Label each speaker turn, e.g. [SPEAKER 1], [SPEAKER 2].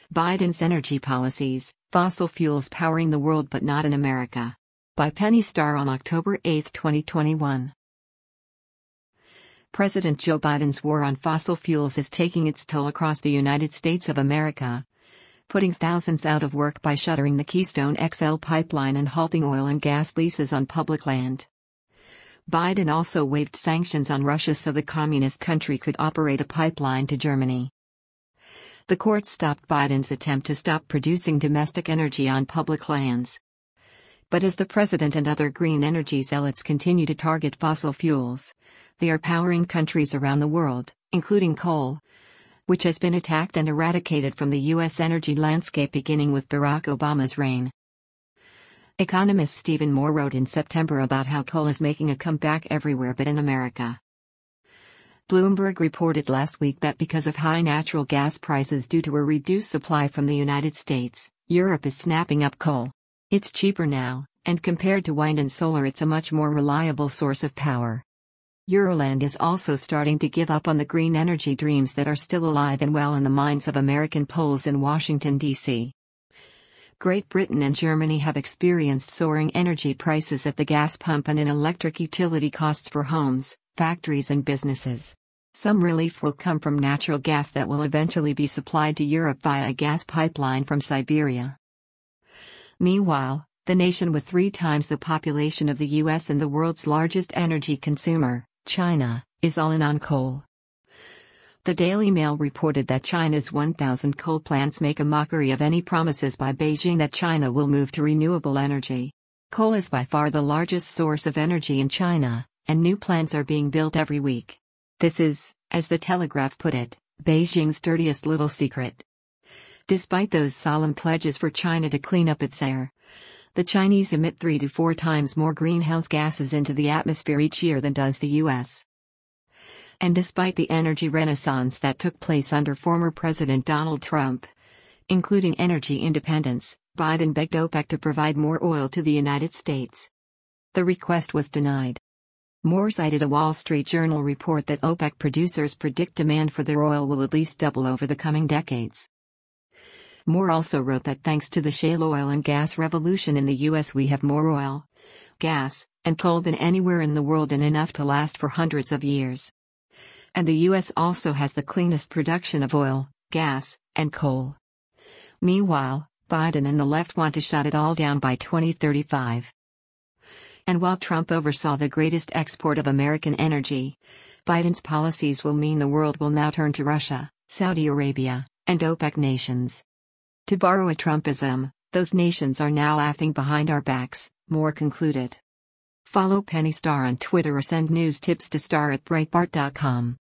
[SPEAKER 1] Biden's energy policies, fossil fuels powering the world but not in America. By Penny Starr on October 8, 2021. President Joe Biden's war on fossil fuels is taking its toll across the United States of America, putting thousands out of work by shuttering the Keystone XL pipeline and halting oil and gas leases on public land. Biden also waived sanctions on Russia so the communist country could operate a pipeline to Germany. The court stopped Biden's attempt to stop producing domestic energy on public lands. But as the president and other green energy zealots continue to target fossil fuels, they are powering countries around the world, including coal, which has been attacked and eradicated from the U.S. energy landscape beginning with Barack Obama's reign. Economist Stephen Moore wrote in September about how coal is making a comeback everywhere but in America. Bloomberg reported last week that because of high natural gas prices due to a reduced supply from the United States, Europe is snapping up coal. It's cheaper now, and compared to wind and solar it's a much more reliable source of power. Euroland is also starting to give up on the green energy dreams that are still alive and well in the minds of American Poles in Washington, D.C. Great Britain and Germany have experienced soaring energy prices at the gas pump and in electric utility costs for homes, factories and businesses. Some relief will come from natural gas that will eventually be supplied to Europe via a gas pipeline from Siberia. Meanwhile, the nation with 3 times the population of the U.S. and the world's largest energy consumer, China, is all in on coal. The Daily Mail reported that China's 1,000 coal plants make a mockery of any promises by Beijing that China will move to renewable energy. Coal is by far the largest source of energy in China, and new plants are being built every week. This is, as the Telegraph put it, Beijing's dirtiest little secret. Despite those solemn pledges for China to clean up its air, the Chinese emit 3 to 4 times more greenhouse gases into the atmosphere each year than does the U.S. And despite the energy renaissance that took place under former President Donald Trump, including energy independence, Biden begged OPEC to provide more oil to the United States. The request was denied. Moore cited a Wall Street Journal report that OPEC producers predict demand for their oil will at least double over the coming decades. Moore also wrote that thanks to the shale oil and gas revolution in the U.S. we have more oil, gas, and coal than anywhere in the world and enough to last for hundreds of years. And the U.S. also has the cleanest production of oil, gas, and coal. Meanwhile, Biden and the left want to shut it all down by 2035. And while Trump oversaw the greatest export of American energy, Biden's policies will mean the world will now turn to Russia, Saudi Arabia, and OPEC nations. To borrow a Trumpism, those nations are now laughing behind our backs, Moore concluded. Follow Penny Starr on Twitter or send news tips to star@breitbart.com.